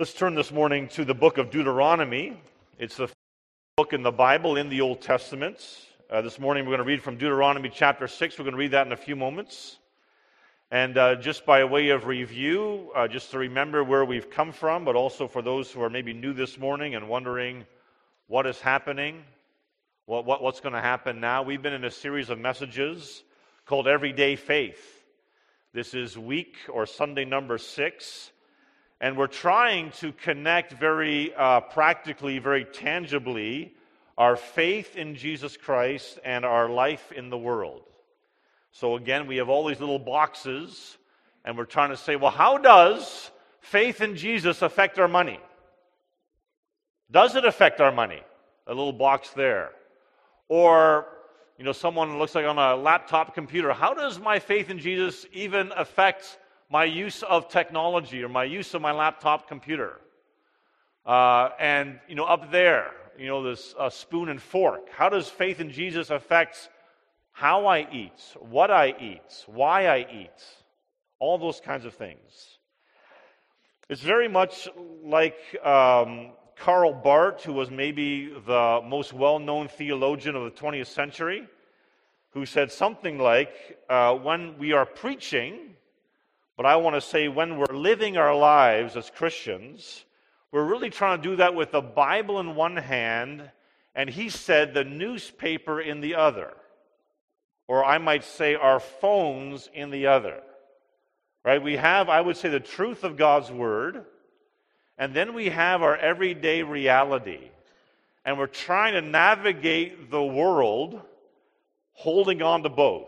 Let's turn this morning to the book of Deuteronomy. It's the book in the Bible in the Old Testament. This morning we're going to read from Deuteronomy chapter 6. We're going to read that in a few moments. And just by way of review, just to remember where we've come from, but also for those who are maybe new this morning and wondering what is happening, what's going to happen now. We've been in a series of messages called Everyday Faith. This is week or Sunday number 6. And we're trying to connect very practically, very tangibly, our faith in Jesus Christ and our life in the world. So again, we have all these little boxes, and we're trying to say, well, how does faith in Jesus affect our money? Does it affect our money? A little box there. Or, someone looks like on a laptop computer. How does my faith in Jesus even affect my use of technology or my use of my laptop computer? And up there, this spoon and fork. How does faith in Jesus affect how I eat, what I eat, why I eat? All those kinds of things. It's very much like Karl Barth, who was maybe the most well-known theologian of the 20th century, who said something like, when we are preaching, but I want to say when we're living our lives as Christians, we're really trying to do that with the Bible in one hand, and he said the newspaper in the other. Or I might say our phones in the other. Right? We have, I would say, the truth of God's Word, and then we have our everyday reality. And we're trying to navigate the world holding on to both.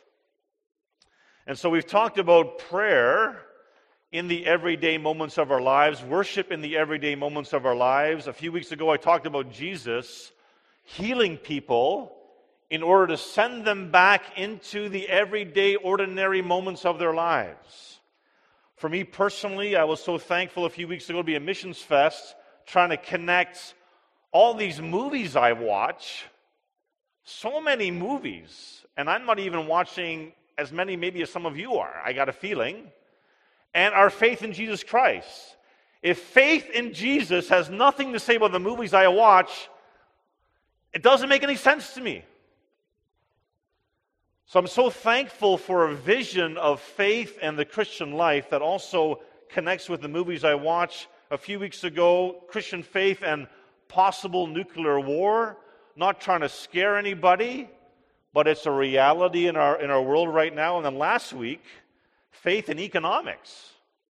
And so we've talked about prayer in the everyday moments of our lives, worship in the everyday moments of our lives. A few weeks ago, I talked about Jesus healing people in order to send them back into the everyday, ordinary moments of their lives. For me personally, I was so thankful a few weeks ago to be at Missions Fest, trying to connect all these movies I watch, so many movies, and I'm not even watching as many maybe as some of you are, I got a feeling, and our faith in Jesus Christ. If faith in Jesus has nothing to say about the movies I watch, it doesn't make any sense to me. So I'm so thankful for a vision of faith and the Christian life that also connects with the movies I watch. A few weeks ago, Christian faith and possible nuclear war, not trying to scare anybody, but it's a reality in our world right now. And then last week, faith in economics.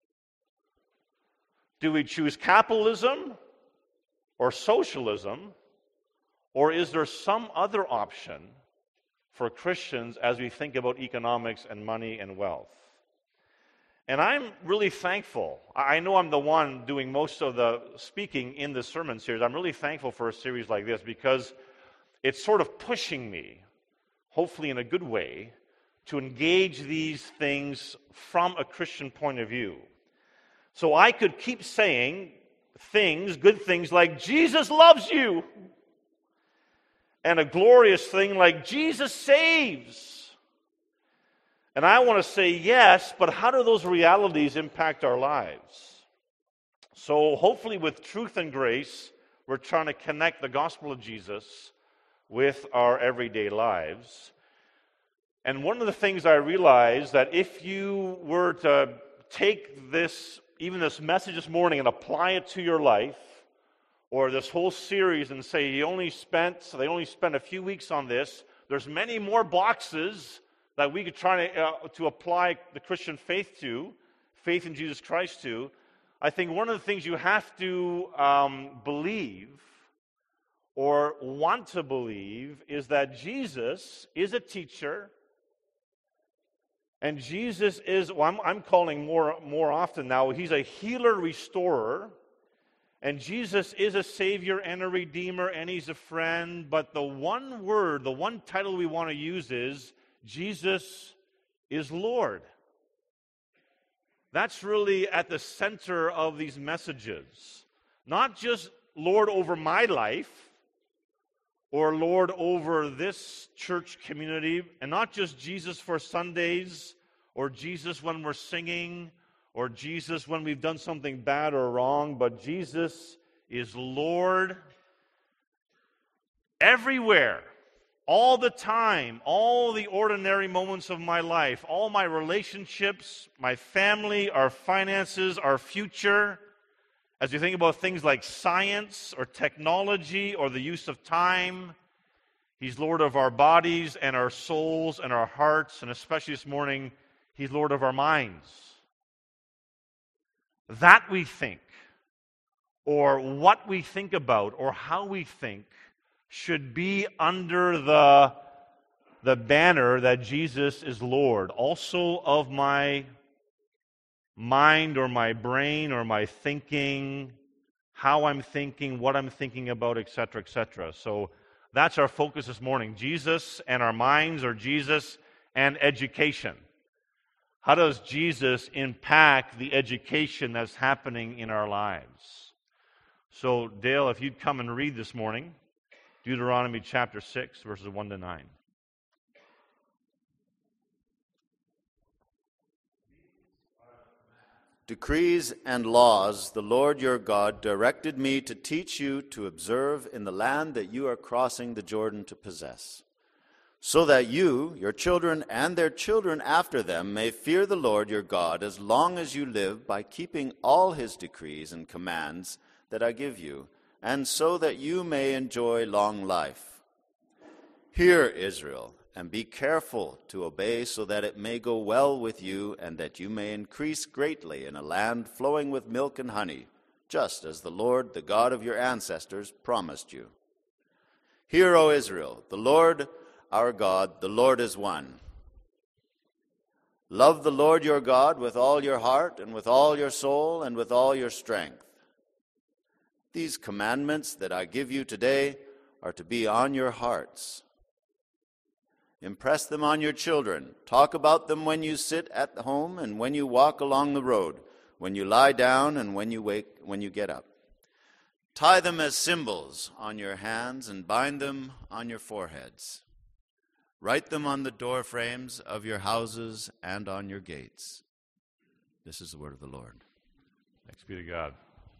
Do we choose capitalism or socialism, or is there some other option for Christians as we think about economics and money and wealth? And I'm really thankful. I know I'm the one doing most of the speaking in this sermon series. I'm really thankful for a series like this because it's sort of pushing me, hopefully in a good way, to engage these things from a Christian point of view. So I could keep saying things, good things like, Jesus loves you, and a glorious thing like, Jesus saves. And I want to say yes, but how do those realities impact our lives? So hopefully with truth and grace, we're trying to connect the gospel of Jesus with our everyday lives. And one of the things I realized that if you were to take this, even this message this morning and apply it to your life, or this whole series and say they only spent a few weeks on this, there's many more boxes that we could try to apply the Christian faith to, faith in Jesus Christ to. I think one of the things you have to believe or want to believe is that Jesus is a teacher, and Jesus is, I'm calling more often now, he's a healer, restorer, and Jesus is a Savior and a Redeemer, and he's a friend, but the one word, the one title we want to use is, Jesus is Lord. That's really at the center of these messages. Not just Lord over my life, or Lord over this church community, and not just Jesus for Sundays, or Jesus when we're singing, or Jesus when we've done something bad or wrong, but Jesus is Lord everywhere, all the time, all the ordinary moments of my life, all my relationships, my family, our finances, our future. As you think about things like science or technology or the use of time, He's Lord of our bodies and our souls and our hearts, and especially this morning, He's Lord of our minds. That we think, or what we think about, or how we think, should be under the banner that Jesus is Lord, also of my mind or my brain or my thinking, how I'm thinking, what I'm thinking about, etc., etc. So that's our focus this morning. Jesus and our minds, or Jesus and education. How does Jesus impact the education that's happening in our lives? So Dale, if you'd come and read this morning, Deuteronomy chapter 6, verses 1 to 9. Decrees and laws the Lord your God directed me to teach you to observe in the land that you are crossing the Jordan to possess, so that you, your children, and their children after them may fear the Lord your God as long as you live, by keeping all his decrees and commands that I give you, and so that you may enjoy long life. Hear, Israel, and be careful to obey, so that it may go well with you, and that you may increase greatly in a land flowing with milk and honey, just as the Lord, the God of your ancestors, promised you. Hear, O Israel, the Lord our God, the Lord is one. Love the Lord your God with all your heart, and with all your soul, and with all your strength. These commandments that I give you today are to be on your hearts. Impress them on your children. Talk about them when you sit at home and when you walk along the road, when you lie down and when you get up. Tie them as symbols on your hands and bind them on your foreheads. Write them on the door frames of your houses and on your gates. This is the word of the Lord. Thanks be to God.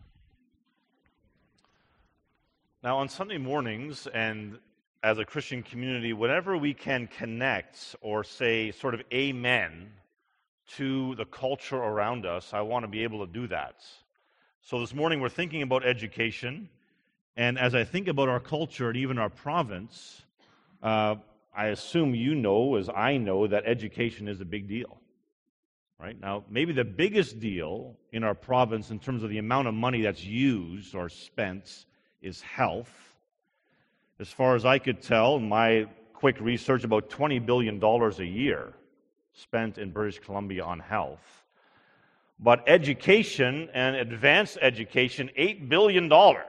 Now, on Sunday mornings, and as a Christian community, whenever we can connect or say sort of amen to the culture around us, I want to be able to do that. So this morning we're thinking about education, and as I think about our culture and even our province, I assume you know, as I know, that education is a big deal. Right? Now, maybe the biggest deal in our province in terms of the amount of money that's used or spent is health. As far as I could tell, in my quick research, about $20 billion a year spent in British Columbia on health. But education and advanced education, $8 billion,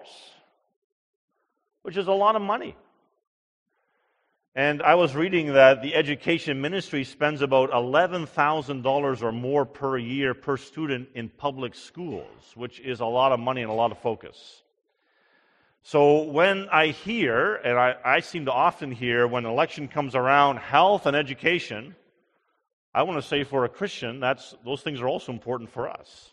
which is a lot of money. And I was reading that the education ministry spends about $11,000 or more per year per student in public schools, which is a lot of money and a lot of focus. So when I hear, and I seem to often hear when election comes around, health and education, I want to say for a Christian, those things are also important for us.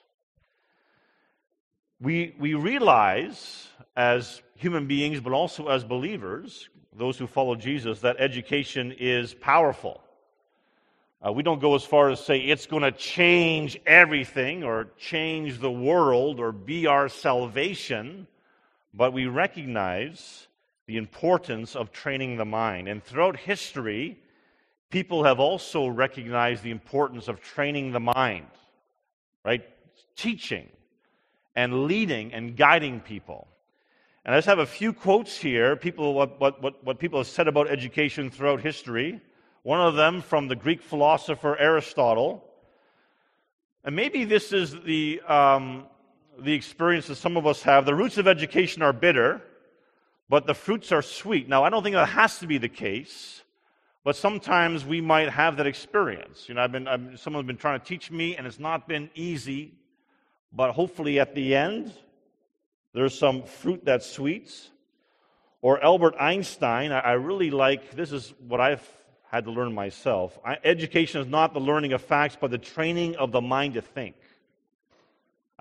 We realize as human beings, but also as believers, those who follow Jesus, that education is powerful. We don't go as far as say it's going to change everything or change the world or be our salvation, but we recognize the importance of training the mind. And throughout history, people have also recognized the importance of training the mind, right? Teaching and leading and guiding people. And I just have a few quotes here, what people have said about education throughout history. One of them from the Greek philosopher Aristotle. And maybe this is the experience that some of us have. The roots of education are bitter, but the fruits are sweet. Now, I don't think that has to be the case, but sometimes we might have that experience. You know, someone's been trying to teach me, and it's not been easy, but hopefully at the end, there's some fruit that's sweet. Or Albert Einstein, I really like, this is what I've had to learn myself. Education is not the learning of facts, but the training of the mind to think.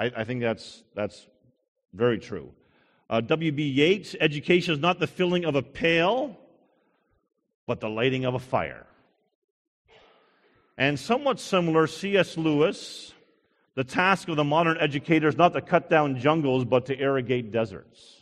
I think that's very true. W.B. Yeats, education is not the filling of a pail, but the lighting of a fire. And somewhat similar, C.S. Lewis, the task of the modern educator is not to cut down jungles, but to irrigate deserts.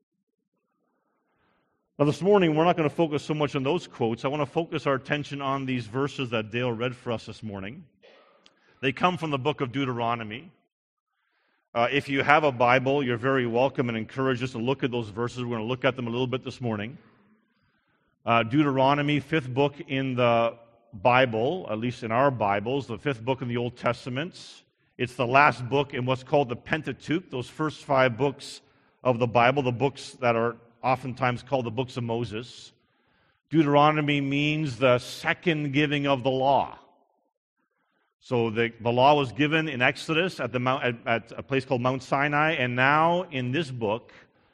Now, this morning, we're not going to focus so much on those quotes. I want to focus our attention on these verses that Dale read for us this morning. They come from the book of Deuteronomy. If you have a Bible, you're very welcome and encouraged just to look at those verses. We're going to look at them a little bit this morning. Deuteronomy, fifth book in the Bible, at least in our Bibles, the fifth book in the Old Testament. It's the last book in what's called the Pentateuch, those first 5 books of the Bible, the books that are oftentimes called the books of Moses. Deuteronomy means the second giving of the law. So the law was given in Exodus at a place called Mount Sinai, and now in this book,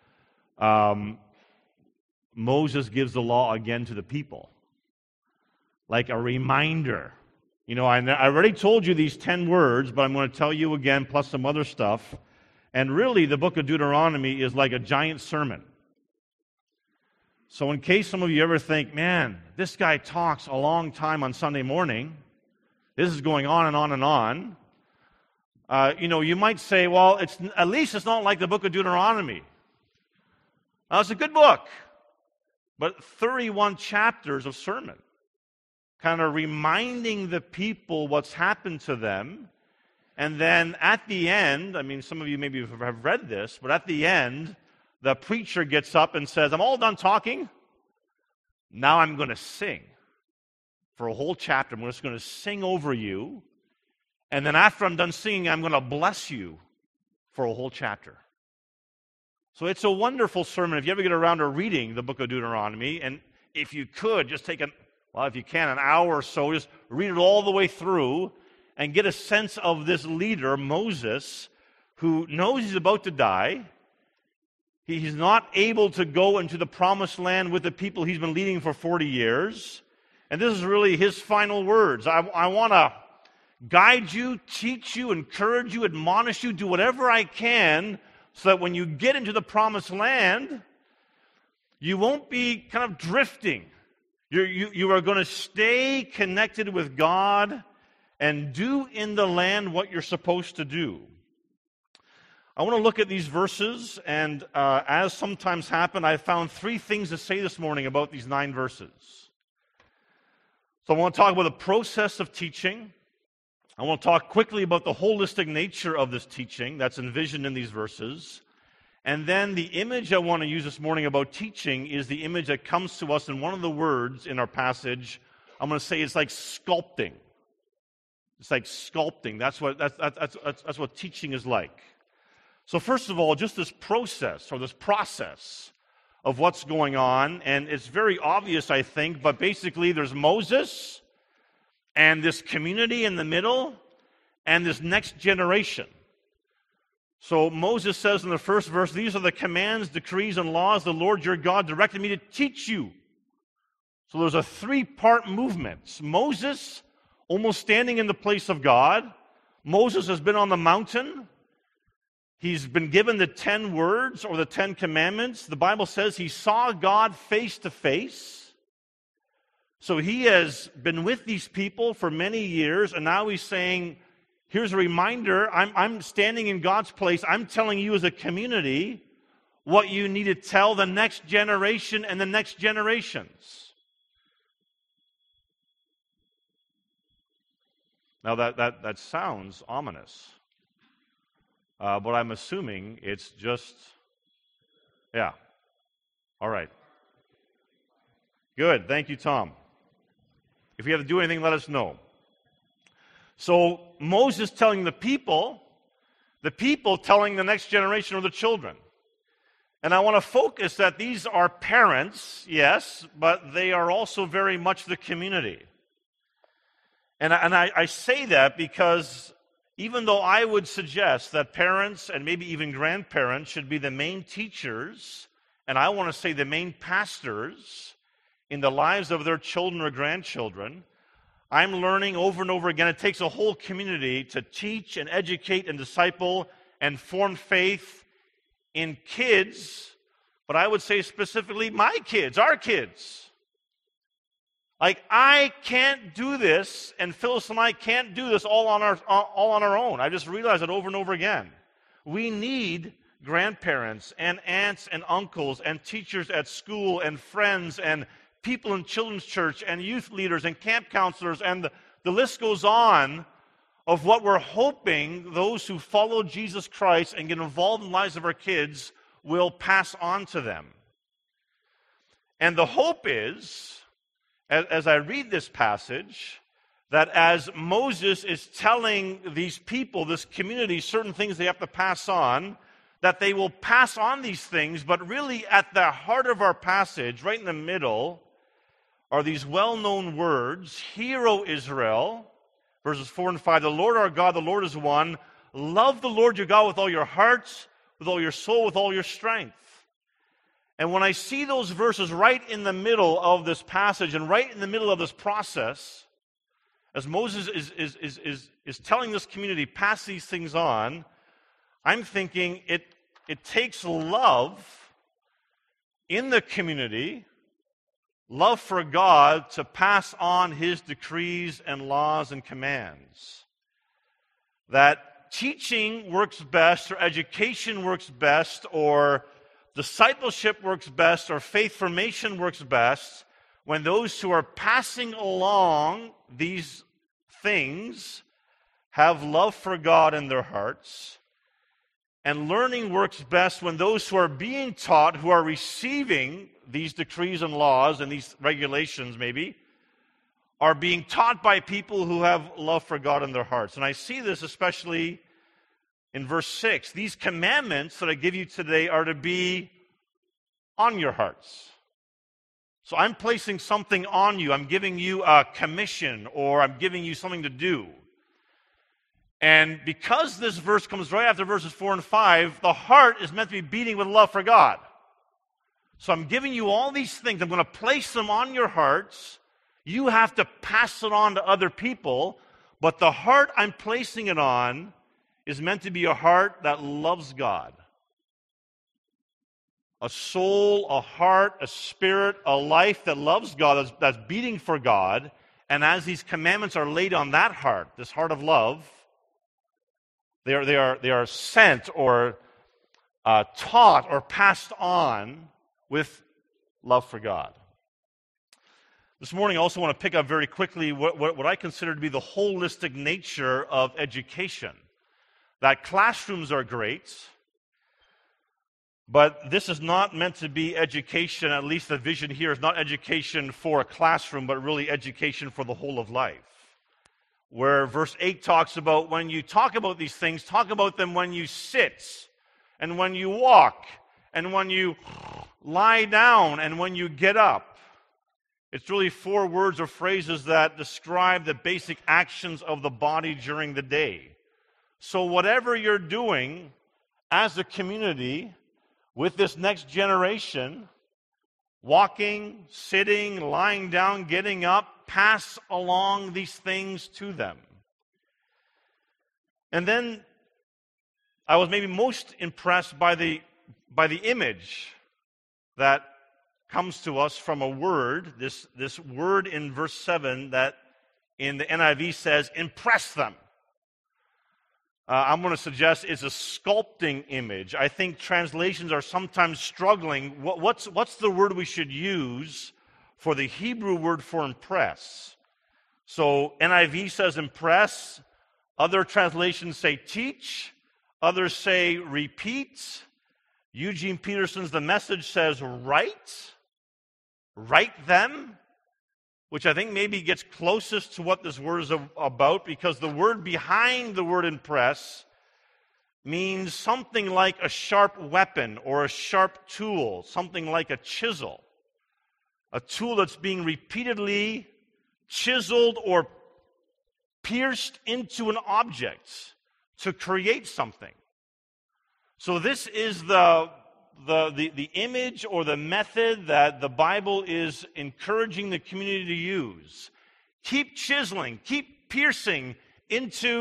Moses gives the law again to the people, like a reminder. You know, I already told you these 10 words, but I'm going to tell you again, plus some other stuff. And really, the book of Deuteronomy is like a giant sermon. So in case some of you ever think, man, this guy talks a long time on Sunday morning, this is going on and on and on, you might say, well, at least it's not like the book of Deuteronomy. Now, it's a good book, but 31 chapters of sermon, kind of reminding the people what's happened to them. And then at the end, I mean, some of you maybe have read this, but at the end, the preacher gets up and says, I'm all done talking. Now I'm going to sing for a whole chapter. I'm just going to sing over you. And then after I'm done singing, I'm going to bless you for a whole chapter. So it's a wonderful sermon. If you ever get around to reading the book of Deuteronomy, and if you could, just take if you can, an hour or so, just read it all the way through and get a sense of this leader, Moses, who knows he's about to die. He's not able to go into the promised land with the people he's been leading for 40 years. And this is really his final words. I want to guide you, teach you, encourage you, admonish you, do whatever I can so that when you get into the promised land, you won't be kind of drifting. You are going to stay connected with God and do in the land what you're supposed to do. I want to look at these verses, and as sometimes happen, I found 3 things to say this morning about these 9 verses. So I want to talk about the process of teaching. I want to talk quickly about the holistic nature of this teaching that's envisioned in these verses. And then the image I want to use this morning about teaching is the image that comes to us in one of the words in our passage. I'm going to say it's like sculpting. It's like sculpting. That's what teaching is like. So first of all, just this process of what's going on, and it's very obvious, I think, but basically there's Moses and this community in the middle and this next generation. So Moses says in the first verse, these are the commands, decrees, and laws the Lord your God directed me to teach you. So there's a 3-part movement. Moses almost standing in the place of God. Moses has been on the mountain. He's been given the 10 words or the 10 commandments. The Bible says he saw God face to face. So he has been with these people for many years, and now he's saying, here's a reminder, I'm standing in God's place. I'm telling you as a community what you need to tell the next generation and the next generations. Now that sounds ominous. But I'm assuming it's just, yeah. All right. Good. Thank you, Tom. If you have to do anything, let us know. So Moses telling the people telling the next generation or the children. And I want to focus that these are parents, yes, but they are also very much the community. And I say that because even though I would suggest that parents and maybe even grandparents should be the main teachers, and I want to say the main pastors in the lives of their children or grandchildren, I'm learning over and over again it takes a whole community to teach and educate and disciple and formed faith in kids, but I would say specifically my kids, our kids. Like, I can't do this, and Phyllis and I can't do this all on our own. I just realized it over and over again. We need grandparents and aunts and uncles and teachers at school and friends and people in children's church and youth leaders and camp counselors, and the list goes on of what we're hoping those who follow Jesus Christ and get involved in the lives of our kids will pass on to them. And the hope is, as I read this passage, that as Moses is telling these people, this community, certain things they have to pass on, that they will pass on these things, but really at the heart of our passage, right in the middle, are these well-known words, "Hear, O Israel," verses 4 and 5, "The Lord our God, the Lord is one. Love the Lord your God with all your heart, with all your soul, with all your strength." And when I see those verses right in the middle of this passage and right in the middle of this process, as Moses is telling this community, pass these things on, I'm thinking it takes love in the community, love for God, to pass on his decrees and laws and commands. That teaching works best, or education works best, or discipleship works best, or faith formation works best when those who are passing along these things have love for God in their hearts. And learning works best when those who are being taught, who are receiving these decrees and laws and these regulations maybe, are being taught by people who have love for God in their hearts. And I see this especially in verse 6. These commandments that I give you today are to be on your hearts. So I'm placing something on you. I'm giving you a commission, or I'm giving you something to do. And because this verse comes right after verses 4 and 5, the heart is meant to be beating with love for God. So I'm giving you all these things. I'm going to place them on your hearts. You have to pass it on to other people. But the heart I'm placing it on is meant to be a heart that loves God. A soul, a heart, a spirit, a life that loves God, that's beating for God. And as these commandments are laid on that heart, this heart of love, they are sent or taught or passed on with love for God. This morning I also want to pick up very quickly what I consider to be the holistic nature of education. That classrooms are great, but this is not meant to be education, at least the vision here is not education for a classroom, but really education for the whole of life. Where verse 8 talks about when you talk about these things, talk about them when you sit, and when you walk, and when you lie down, and when you get up. It's really 4 words or phrases that describe the basic actions of the body during the day. So whatever you're doing as a community with this next generation, walking, sitting, lying down, getting up, pass along these things to them. And then I was maybe most impressed by the image that comes to us from a word, this word in verse 7 that in the NIV says, impress them. I'm going to suggest it's a sculpting image. I think translations are sometimes struggling. What's the word we should use for the Hebrew word for impress? So NIV says impress. Other translations say teach. Others say repeat. Eugene Peterson's The Message says write. Write them, which I think maybe gets closest to what this word is about, because the word behind the word impress means something like a sharp weapon or a sharp tool, something like a chisel. A tool that's being repeatedly chiseled or pierced into an object to create something. So this is the image or the method that the Bible is encouraging the community to use. Keep chiseling, keep piercing into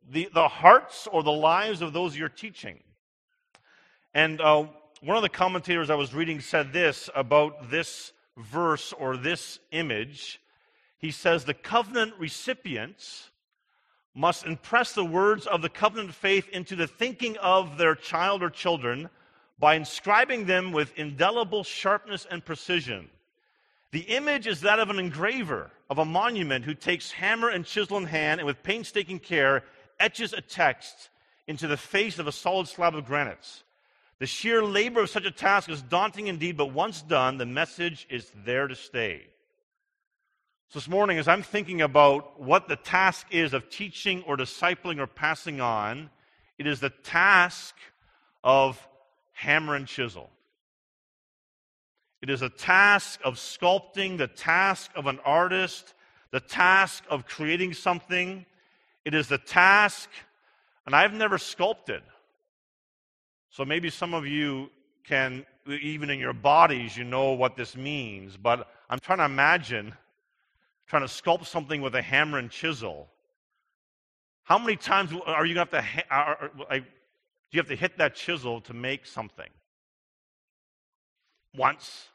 the hearts or the lives of those you're teaching. And one of the commentators I was reading said this about this verse or this image. He says, the covenant recipients must impress the words of the covenant faith into the thinking of their child or children by inscribing them with indelible sharpness and precision. The image is that of an engraver of a monument who takes hammer and chisel in hand and with painstaking care etches a text into the face of a solid slab of granite. The sheer labor of such a task is daunting indeed, but once done, the message is there to stay. So this morning, as I'm thinking about what the task is of teaching or discipling or passing on, it is the task of hammer and chisel. It is a task of sculpting, the task of an artist, the task of creating something. It is the task, and I've never sculpted. So maybe some of you can, even in your bodies, you know what this means. But I'm trying to imagine trying to sculpt something with a hammer and chisel. How many times are you going to have to, do you have to hit that chisel to make something? Once?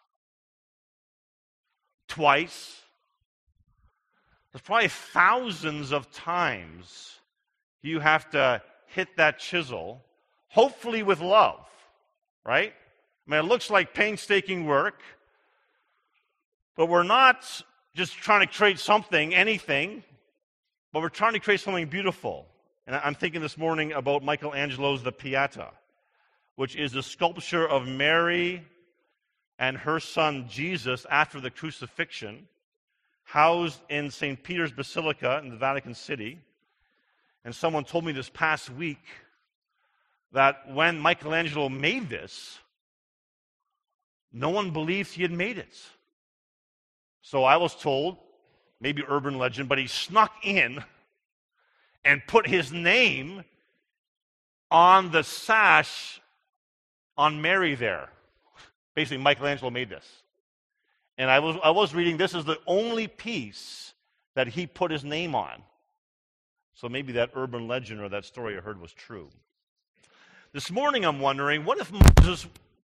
Twice? There's probably thousands of times you have to hit that chisel, hopefully with love, right? I mean, it looks like painstaking work, but we're not just trying to create something, anything, but we're trying to create something beautiful. And I'm thinking this morning about Michelangelo's The Pieta, which is a sculpture of Mary and her son Jesus after the crucifixion, housed in St. Peter's Basilica in the Vatican City. And someone told me this past week that when Michelangelo made this, no one believed he had made it. So I was told, maybe urban legend, but he snuck in and put his name on the sash on Mary there. Basically, Michelangelo made this. And I was reading, this is the only piece that he put his name on. So maybe that urban legend or that story I heard was true. This morning I'm wondering, what if Moses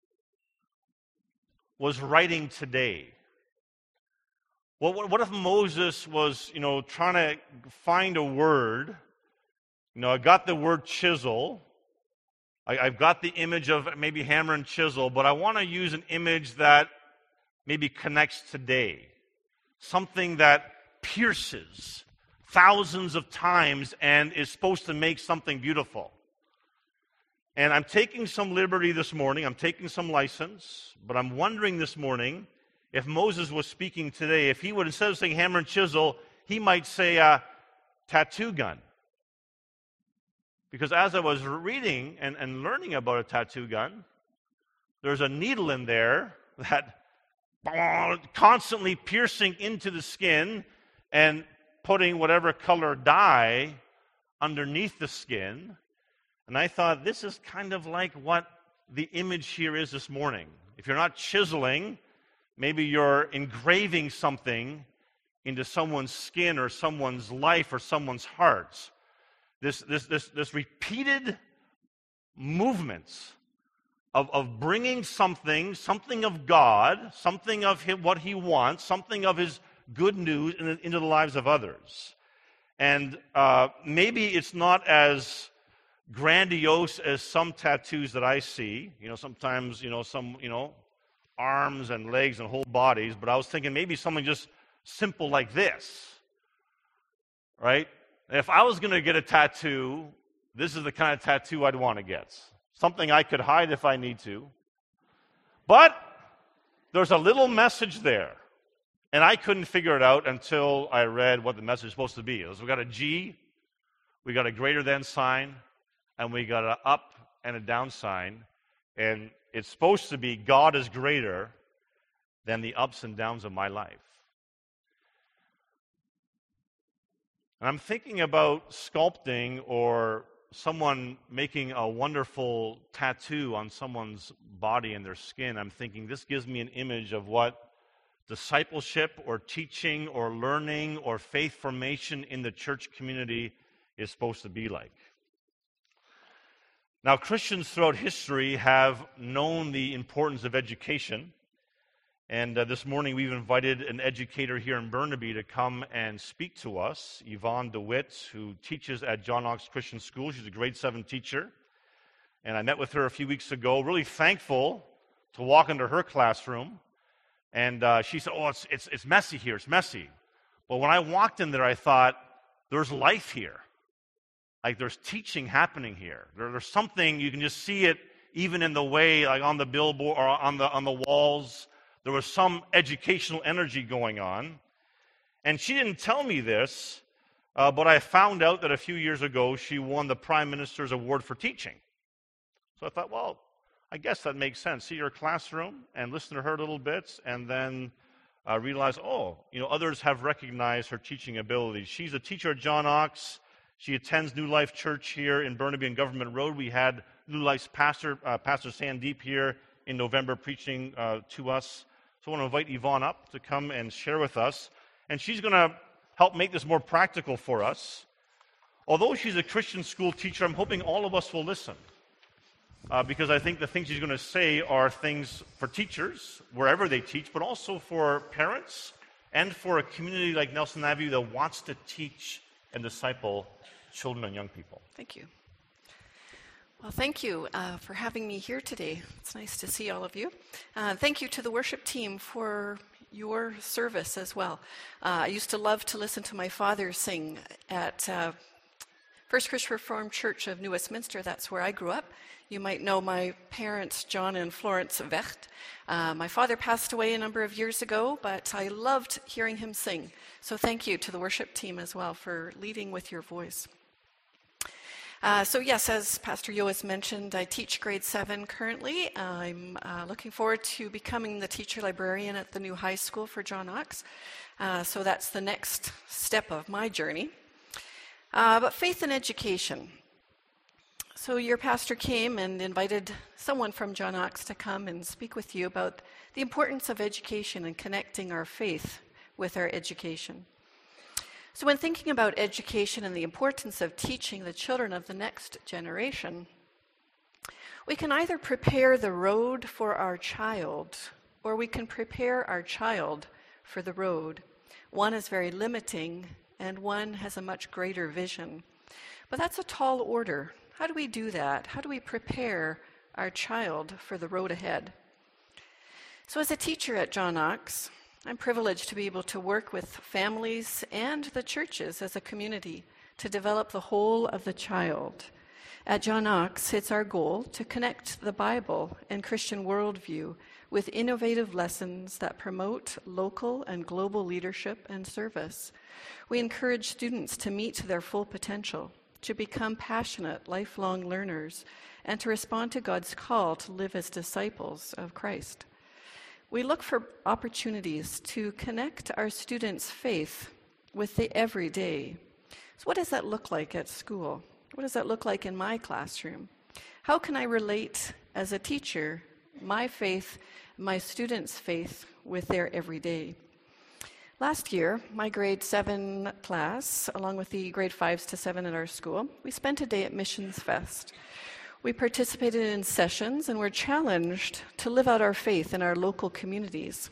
was writing today? What if Moses was, trying to find a word? I got the word chisel. I've got the image of maybe hammer and chisel, but I want to use an image that maybe connects today. Something that pierces thousands of times and is supposed to make something beautiful. And I'm taking some liberty this morning. I'm taking some license, but I'm wondering this morning, if Moses was speaking today, if he would, instead of saying hammer and chisel, he might say tattoo gun. Because as I was reading and learning about a tattoo gun, there's a needle in there that constantly piercing into the skin and putting whatever color dye underneath the skin. And I thought, this is kind of like what the image here is this morning. If you're not chiseling, maybe you're engraving something into someone's skin or someone's life or someone's hearts. This repeated movements of bringing something of God, something of what He wants, something of His good news into the lives of others. And maybe it's not as grandiose as some tattoos that I see. Sometimes, some, arms and legs and whole bodies, but I was thinking maybe something just simple like this, right? If I was going to get a tattoo, this is the kind of tattoo I'd want to get. Something I could hide if I need to. But there's a little message there, and I couldn't figure it out until I read what the message is supposed to be. So we got a G, we got a greater than sign, and we got an up and a down sign, and it's supposed to be God is greater than the ups and downs of my life. And I'm thinking about sculpting or someone making a wonderful tattoo on someone's body and their skin. I'm thinking this gives me an image of what discipleship or teaching or learning or faith formation in the church community is supposed to be like. Now, Christians throughout history have known the importance of education. And this morning we've invited an educator here in Burnaby to come and speak to us, Yvonne DeWitt, who teaches at John Knox Christian School. She's a grade 7 teacher. And I met with her a few weeks ago, really thankful to walk into her classroom. And she said, oh, it's messy here, it's messy. But when I walked in there, I thought, there's life here. Like there's teaching happening here. There's something, you can just see it even in the way, like on the billboard or on the walls. There was some educational energy going on. And she didn't tell me this, but I found out that a few years ago she won the Prime Minister's Award for Teaching. So I thought, well, I guess that makes sense. See her classroom and listen to her little bits, and then realize, others have recognized her teaching abilities. She's a teacher at John Knox. She attends New Life Church here in Burnaby and Government Road. We had New Life's pastor, Pastor Sandeep, here in November preaching to us. So I want to invite Yvonne up to come and share with us. And she's going to help make this more practical for us. Although she's a Christian school teacher, I'm hoping all of us will listen. Because I think the things she's going to say are things for teachers, wherever they teach, but also for parents and for a community like Nelson Avenue that wants to teach and disciple children and young people. Thank you. Well, thank you for having me here today. It's nice to see all of you. Thank you to the worship team for your service as well. I used to love to listen to my father sing at First Christian Reformed Church of New Westminster. That's where I grew up. You might know my parents, John and Florence Vecht. My father passed away a number of years ago, but I loved hearing him sing. So thank you to the worship team as well for leading with your voice. So yes, as Pastor Yoas mentioned, I teach grade 7 currently. I'm looking forward to becoming the teacher librarian at the new high school for John Knox. So that's the next step of my journey. But faith and education. So your pastor came and invited someone from John Knox to come and speak with you about the importance of education and connecting our faith with our education. So when thinking about education and the importance of teaching the children of the next generation, we can either prepare the road for our child, or we can prepare our child for the road. One is very limiting, and one has a much greater vision. But that's a tall order. How do we do that? How do we prepare our child for the road ahead? So as a teacher at John Knox, I'm privileged to be able to work with families and the churches as a community to develop the whole of the child. At John Knox, it's our goal to connect the Bible and Christian worldview with innovative lessons that promote local and global leadership and service. We encourage students to meet their full potential, to become passionate, lifelong learners, and to respond to God's call to live as disciples of Christ. We look for opportunities to connect our students' faith with the everyday. So what does that look like at school? What does that look like in my classroom? How can I relate as a teacher my faith, my students' faith with their everyday? Last year, my grade 7 class, along with the grade 5s to 7 at our school, we spent a day at Missions Fest. We participated in sessions and were challenged to live out our faith in our local communities.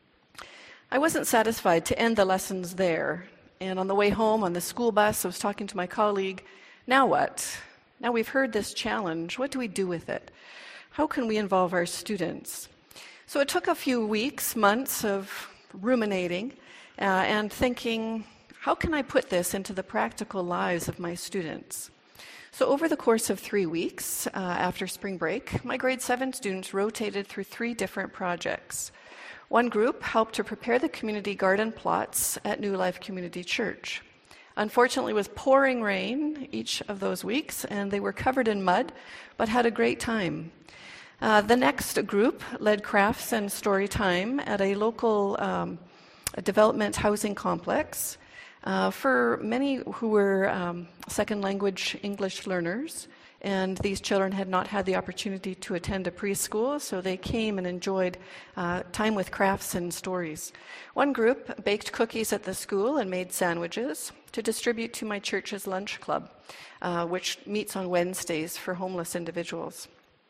I wasn't satisfied to end the lessons there, and on the way home on the school bus, I was talking to my colleague, now what? Now we've heard this challenge, what do we do with it? How can we involve our students? So it took a few weeks, months of ruminating and thinking, how can I put this into the practical lives of my students? So over the course of 3 weeks after spring break, my grade 7 students rotated through 3 different projects. One group helped to prepare the community garden plots at New Life Community Church. Unfortunately, it was pouring rain each of those weeks, and they were covered in mud, but had a great time. The next group led crafts and story time at a local development housing complex. For many who were second language English learners, and these children had not had the opportunity to attend a preschool, so they came and enjoyed time with crafts and stories. One group baked cookies at the school and made sandwiches to distribute to my church's lunch club, which meets on Wednesdays for homeless individuals.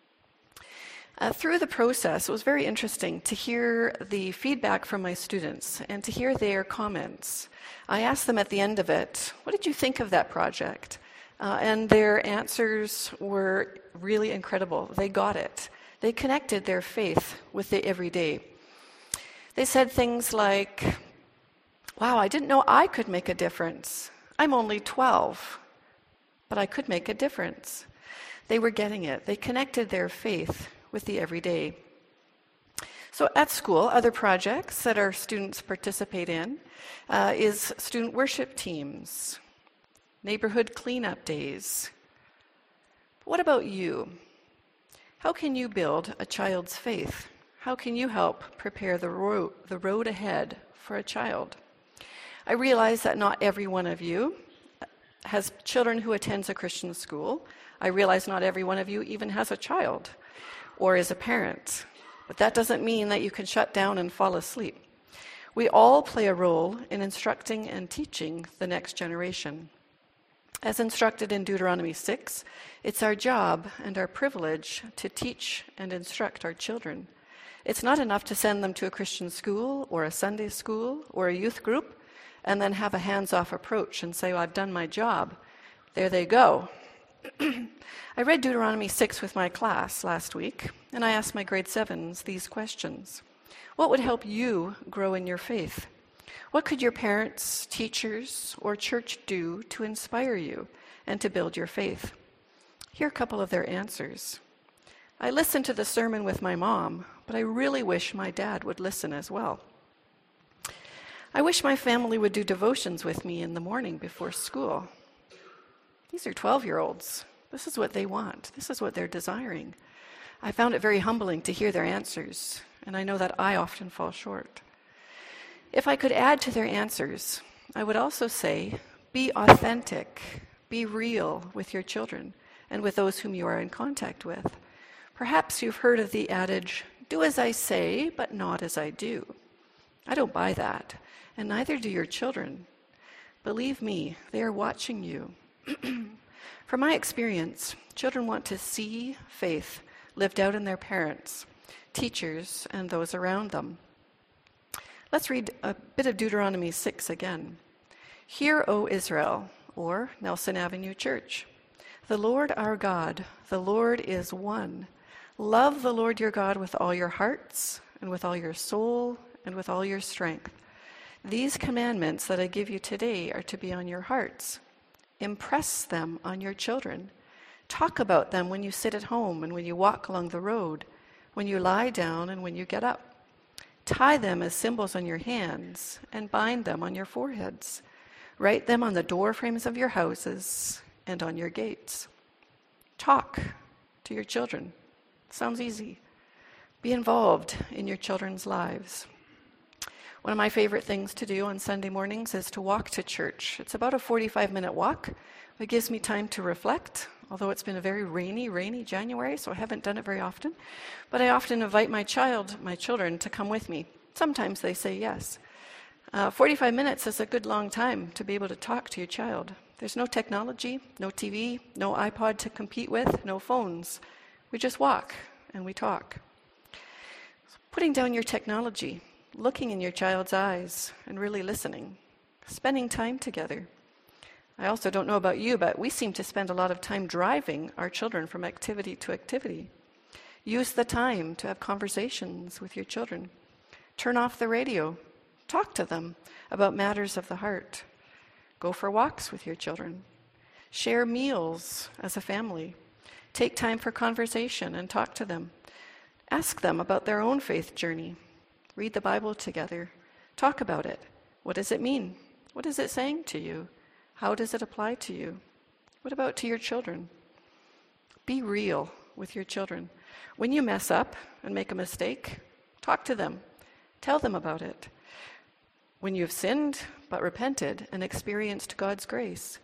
Through the process, it was very interesting to hear the feedback from my students and to hear their comments. I asked them at the end of it, what did you think of that project? And their answers were really incredible. They got it. They connected their faith with the everyday. They said things like, wow, I didn't know I could make a difference. I'm only 12, but I could make a difference. They were getting it. They connected their faith with the everyday. So at school, other projects that our students participate in is student worship teams, neighborhood cleanup days. What about you? How can you build a child's faith? How can you help prepare the road ahead for a child? I realize that not every one of you has children who attends a Christian school. I realize not every one of you even has a child or is a parent. But that doesn't mean that you can shut down and fall asleep. We all play a role in instructing and teaching the next generation. As instructed in Deuteronomy 6, it's our job and our privilege to teach and instruct our children. It's not enough to send them to a Christian school or a Sunday school or a youth group and then have a hands-off approach and say, well, I've done my job. There they go. I read Deuteronomy 6 with my class last week, and I asked my grade 7s these questions. What would help you grow in your faith? What could your parents, teachers, or church do to inspire you and to build your faith? Here are a couple of their answers. I listened to the sermon with my mom, but I really wish my dad would listen as well. I wish my family would do devotions with me in the morning before school. These are 12-year-olds. This is what they want. This is what they're desiring. I found it very humbling to hear their answers, and I know that I often fall short. If I could add to their answers, I would also say, be authentic, be real with your children and with those whom you are in contact with. Perhaps you've heard of the adage, do as I say, but not as I do. I don't buy that, and neither do your children. Believe me, they are watching you. From my experience, children want to see faith lived out in their parents, teachers, and those around them. Let's read a bit of Deuteronomy 6 again. Hear, O Israel, or Nelson Avenue Church. The Lord our God, the Lord is one. Love the Lord your God with all your hearts, and with all your soul, and with all your strength. These commandments that I give you today are to be on your hearts. Impress them on your children. Talk about them when you sit at home and when you walk along the road, when you lie down and when you get up. Tie them as symbols on your hands and bind them on your foreheads. Write them on the door frames of your houses and on your gates. Talk to your children. Sounds easy. Be involved in your children's lives. One of my favorite things to do on Sunday mornings is to walk to church. It's about a 45-minute walk. It gives me time to reflect, although it's been a very rainy January, so I haven't done it very often. But I often invite my children to come with me. Sometimes they say yes. 45 minutes is a good long time to be able to talk to your child. There's no technology, no TV, no iPod to compete with, no phones. We just walk and we talk. So putting down your technology, looking in your child's eyes and really listening, spending time together. I also don't know about you, but we seem to spend a lot of time driving our children from activity to activity. Use the time to have conversations with your children. Turn off the radio. Talk to them about matters of the heart. Go for walks with your children. Share meals as a family. Take time for conversation and talk to them. Ask them about their own faith journey. Read the Bible together. Talk about it. What does it mean? What is it saying to you? How does it apply to you? What about to your children? Be real with your children. When you mess up and make a mistake, talk to them. Tell them about it. When you've sinned but repented and experienced God's grace,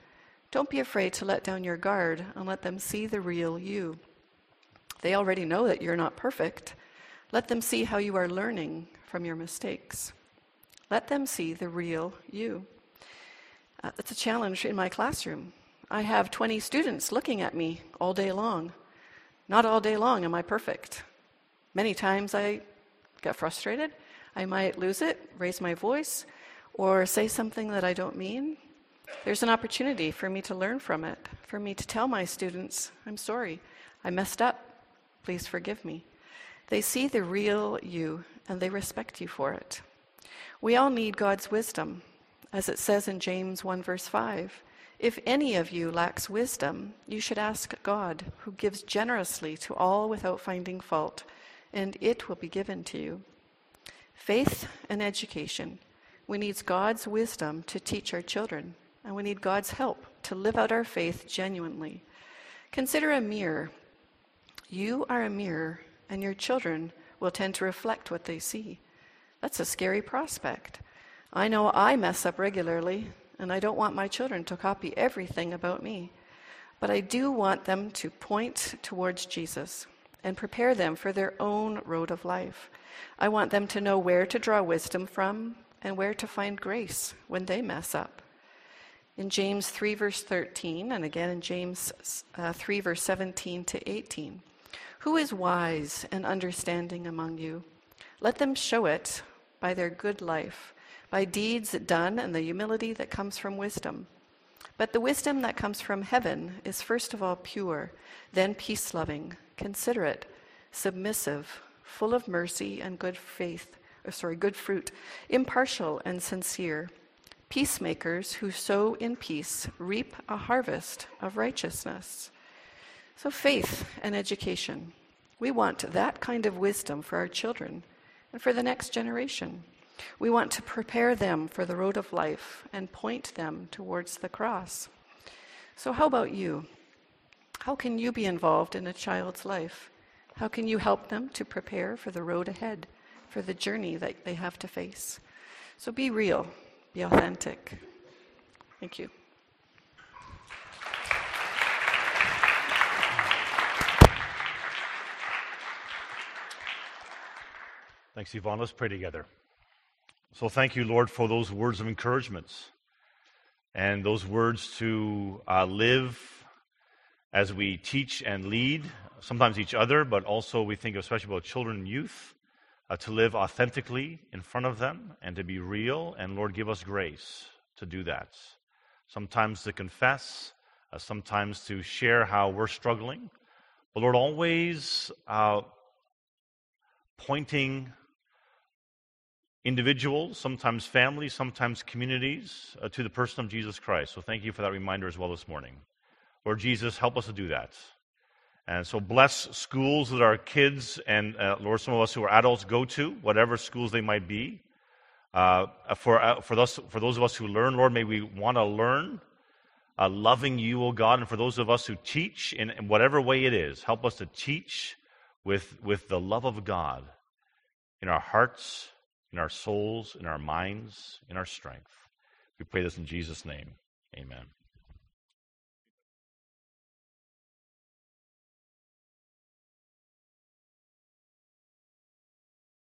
Don't be afraid to let down your guard and let them see the real you. They already know that you're not perfect. Let them see how you are learning from your mistakes. Let them see the real you. That's a challenge in my classroom. I have 20 students looking at me all day long. Not all day long am I perfect. Many times I get frustrated. I might lose it, raise my voice, or say something that I don't mean. There's an opportunity for me to learn from it, for me to tell my students, I'm sorry, I messed up, please forgive me. They see the real you, and they respect you for it. We all need God's wisdom, as it says in James 1 verse 5. If any of you lacks wisdom, you should ask God, who gives generously to all without finding fault, and it will be given to you. Faith and education. We need God's wisdom to teach our children, and we need God's help to live out our faith genuinely. Consider a mirror. You are a mirror, and your children will tend to reflect what they see. That's a scary prospect. I know I mess up regularly, and I don't want my children to copy everything about me. But I do want them to point towards Jesus and prepare them for their own road of life. I want them to know where to draw wisdom from and where to find grace when they mess up. In James 3 verse 13, and again in James 3 verse 17 to 18, who is wise and understanding among you? Let them show it by their good life, by deeds done and the humility that comes from wisdom. But the wisdom that comes from heaven is first of all pure, then peace-loving, considerate, submissive, full of mercy and good fruit, impartial and sincere. Peacemakers who sow in peace reap a harvest of righteousness. So faith and education. We want that kind of wisdom for our children and for the next generation. We want to prepare them for the road of life and point them towards the cross. So how about you? How can you be involved in a child's life? How can you help them to prepare for the road ahead, for the journey that they have to face? So be real, be authentic. Thank you. Thanks, Yvonne. Let's pray together. So thank you, Lord, for those words of encouragement and those words to live as we teach and lead, sometimes each other, but also we think especially about children and youth, to live authentically in front of them and to be real. And Lord, give us grace to do that. Sometimes to confess, sometimes to share how we're struggling. But Lord, always pointing individuals, sometimes families, sometimes communities, to the person of Jesus Christ. So thank you for that reminder as well this morning. Lord Jesus, help us to do that. And so bless schools that our kids and, Lord, some of us who are adults go to, whatever schools they might be. For those of us who learn, Lord, may we want to learn loving you, O God. And for those of us who teach in whatever way it is, help us to teach with the love of God in our hearts, in our souls, in our minds, in our strength. We pray this in Jesus' name. Amen.